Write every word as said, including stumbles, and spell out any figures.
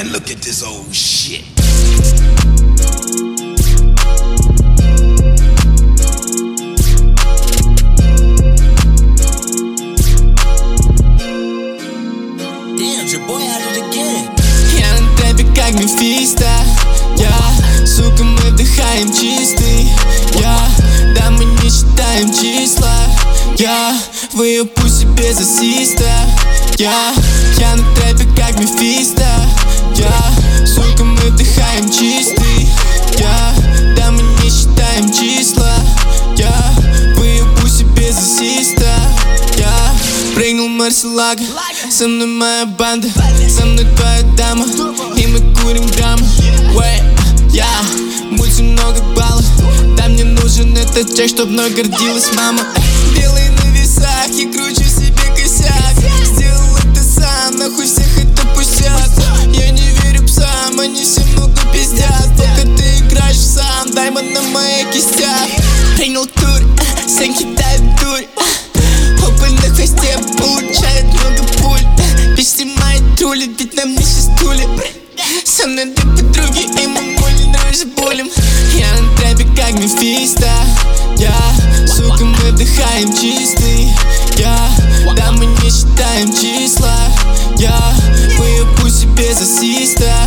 man, look at this old shit. Damn, your boy had it again. Я на трэпе как Мефисто. Я, сука, мы вдыхаем чистый. Я, да мы не считаем числа. Я, выебу себе засиста. Я, я на трэпе как Мефисто. Я, сука, мы вдыхаем чистый. Я, да мы не считаем числа. Я, выебу себе засиста. Я прыгнул Марселага. Со мной моя банда, со мной твоя дама, и мы курим граммы. Уэй, я, мульти много баллов. Да мне нужен этот чек, чтоб мной гордилась мама. Белый на весах, я кручу себе косяк. Сделал это сам, нахуй всех это пустят. Я не верю псам, они все много пиздят. Пока ты играешь сам, даймонд на моих кистях. Принял тур, всем кидает дурь. Опыль на хвосте получает много пуль. Bitch, снимает рули, ведь нам не сейчас тули. Со мной две подруги, и мы молим, дрожь болим. Я на трэпе как Мефисто. Я, сука, мы вдыхаем чистый. Я, да мы не считаем числа. Я, выебу себе засиста.